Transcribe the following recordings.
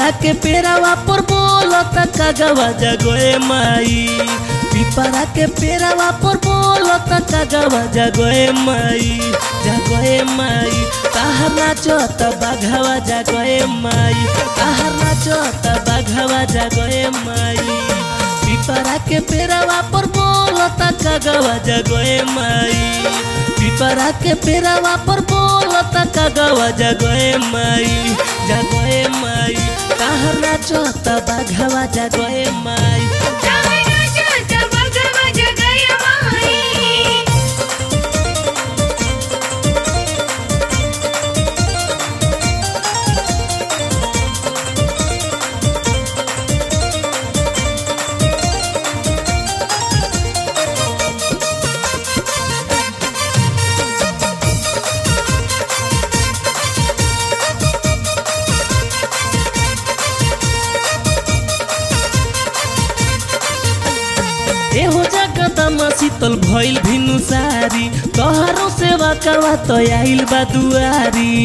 पिपरा के पेरावा पर बोलता कागवा जगोए माई। पिपरा के पेरावा पर बोलता कागवा जगोए माई। जगोए माई ताहर नाचत बाघवा जगोए माई। ताहर नाचत बाघवा जगोए माई। पिपरा के पेरावा पर बोलता कागवा जगोए माई। पिपरा के पेरावा पर बोलता कागवा जगोए माई। जगोए माई ताहर नाचत बाघवा जगोए माई। एहो जगदम्बा शीतल भइल भिनु सारी। तोहरो सेवा करवा तो आइल बा दुआरी।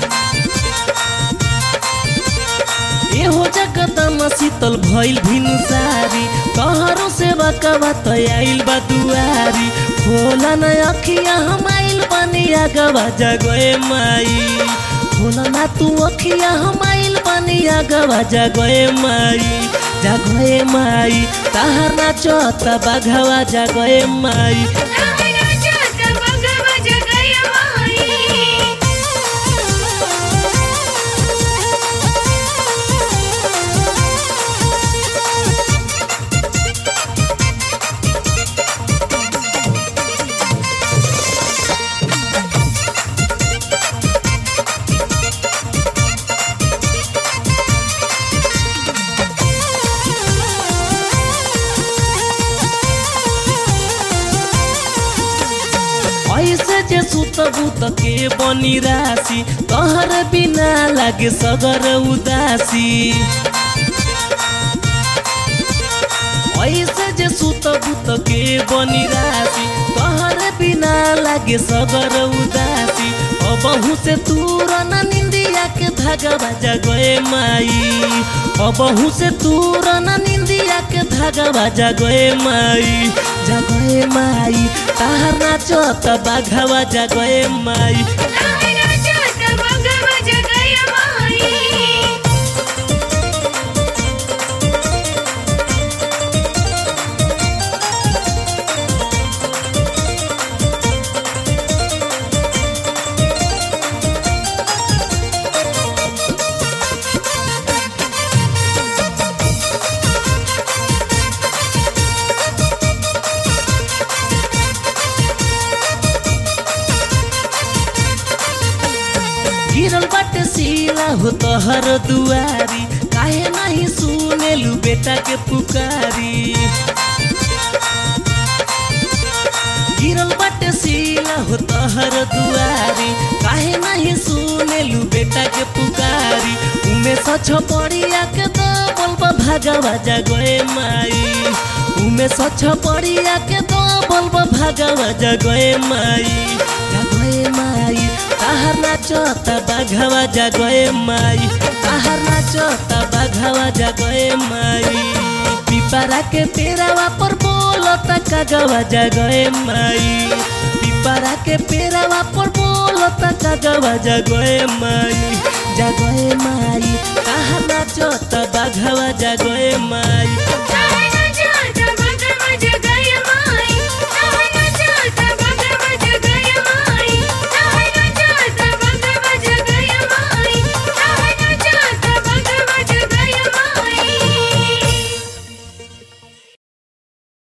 एहो जगदम्बा शीतल भइल भिनु सारी। तोहरो सेवा करवा तो आइल बा दुआरी। खोला न अखिया हम आइल बनी आगवा जगोए माई। खोला ना तू अखिया हम आइल बनी आगवा जगोए माई। जगोए माई ताहर नाचत बाघवा जगोए माई। ऐसे जे सुतबू त के बनी राशि। तोहर बिना लागे सगर उदासी। ऐसे जे सुतबू त के बनी राशि। तोहर बिना लागे सगर उदासी। अबहू से दूर न निंदिया के धागवा जगोए माई। अबहू से दूर न निंदिया के धागवा जगोए माई। जगोए माई ताहर नाचत बाघवा जगोए माई। गिरल बाटे सीला हो तोहर दुआरी। काहे नहीं सुनेलू बेटा के पुकारी। गिरल बाटे सीला हो तोहर दुआरी। काहे नहीं सुनेलू बेटा के पुकारी। उमे सच पड़िया के तो बोलबा भागवा जगोए माई। उमे सच पड़िया के तो बोलबा भागवा जगोए माई। जगोए माई ताहर नाचत बाघवा जगोए माई। ताहर नाचत बाघवा जगोए माई। पिपरा के पेरावा पर बोलता कागवा जगोए माई। पिपरा के पेरावा पर बोलता कागवा जगोए माई। जगोए माई ताहर नाचत बाघवा जगोए माई।